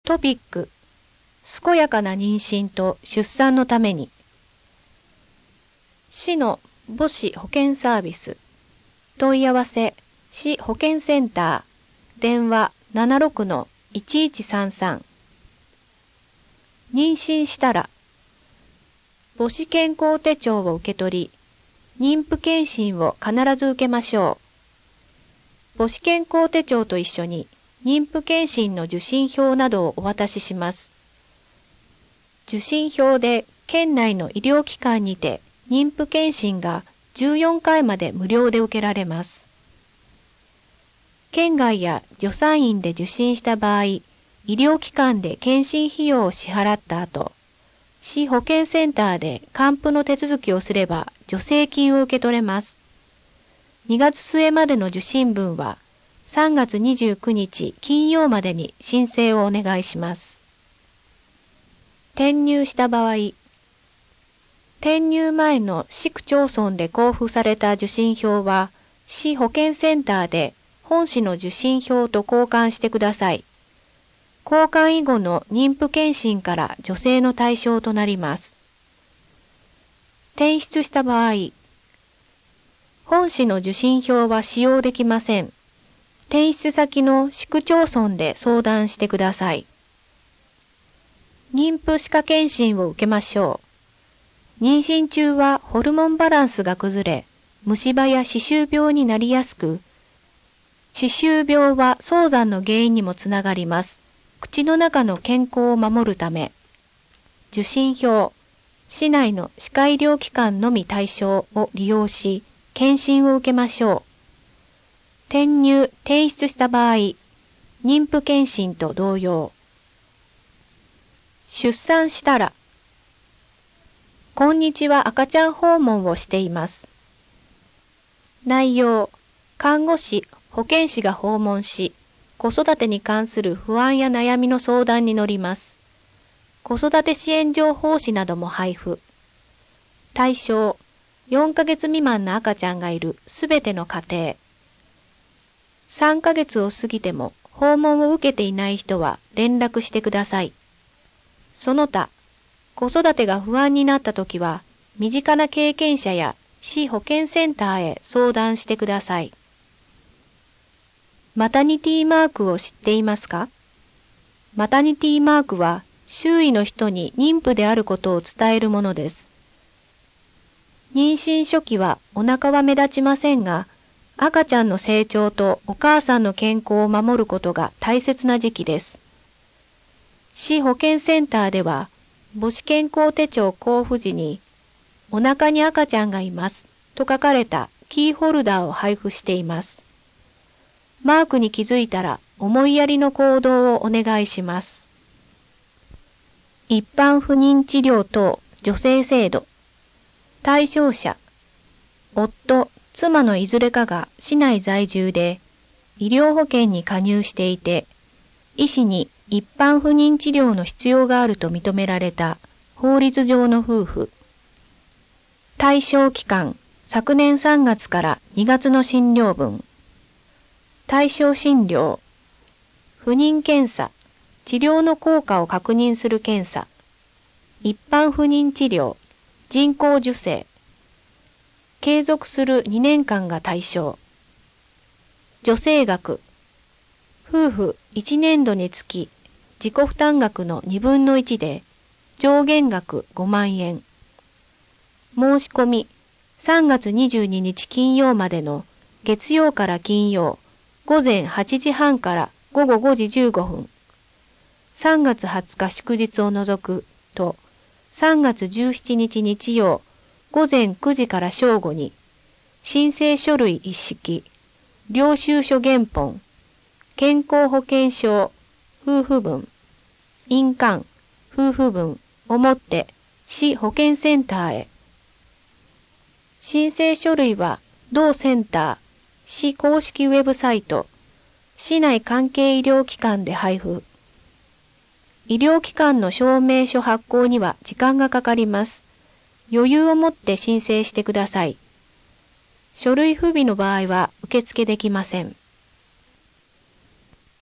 トピック、健やかな妊娠と出産のために。市の母子保健サービス。問い合わせ、市保健センター、電話 76-1133。妊娠したら、母子健康手帳を受け取り、妊婦健診を必ず受けましょう。母子健康手帳と一緒に、妊婦健診の受診票などをお渡しします。受診票で県内の医療機関にて妊婦健診が14回まで無料で受けられます。県外や助産院で受診した場合、医療機関で健診費用を支払った後、市保健センターで還付の手続きをすれば助成金を受け取れます。2月末までの受診分は3月29日金曜までに申請をお願いします。転入した場合、転入前の市区町村で交付された受診票は、市保健センターで本市の受診票と交換してください。交換以後の妊婦健診から助成の対象となります。転出した場合、本市の受診票は使用できません。転出先の市区町村で相談してください。妊婦歯科健診を受けましょう。妊娠中はホルモンバランスが崩れ、虫歯や歯周病になりやすく、歯周病は早産の原因にもつながります。口の中の健康を守るため、受診票、市内の歯科医療機関のみ対象を利用し、健診を受けましょう。転入・転出した場合、妊婦健診と同様。出産したら、こんにちは赤ちゃん訪問をしています。内容、看護師、保健師が訪問し、子育てに関する不安や悩みの相談に乗ります。子育て支援情報誌なども配布。対象、4ヶ月未満の赤ちゃんがいるすべての家庭。3ヶ月を過ぎても訪問を受けていない人は連絡してください。その他、子育てが不安になったときは、身近な経験者や市保健センターへ相談してください。マタニティマークを知っていますか？マタニティマークは周囲の人に妊婦であることを伝えるものです。妊娠初期はお腹は目立ちませんが、赤ちゃんの成長とお母さんの健康を守ることが大切な時期です。市保健センターでは、母子健康手帳交付時に、お腹に赤ちゃんがいますと書かれたキーホルダーを配布しています。マークに気づいたら思いやりの行動をお願いします。一般不妊治療等助成制度。対象者、夫、妻のいずれかが市内在住で、医療保険に加入していて、医師に一般不妊治療の必要があると認められた法律上の夫婦。対象期間、昨年3月から2月の診療分。対象診療、不妊検査、治療の効果を確認する検査。一般不妊治療、人工授精。継続する2年間が対象。助成額。夫婦1年度につき自己負担額の2分の1で上限額5万円。申し込み3月22日金曜までの月曜から金曜午前8時半から午後5時15分。3月20日祝日を除くと3月17日日曜午前9時から正午に、申請書類一式、領収書原本、健康保険証、夫婦分、印鑑、夫婦分を持って市保健センターへ。申請書類は同センター、市公式ウェブサイト、市内関係医療機関で配布。医療機関の証明書発行には時間がかかります。余裕を持って申請してください。書類不備の場合は受付できません。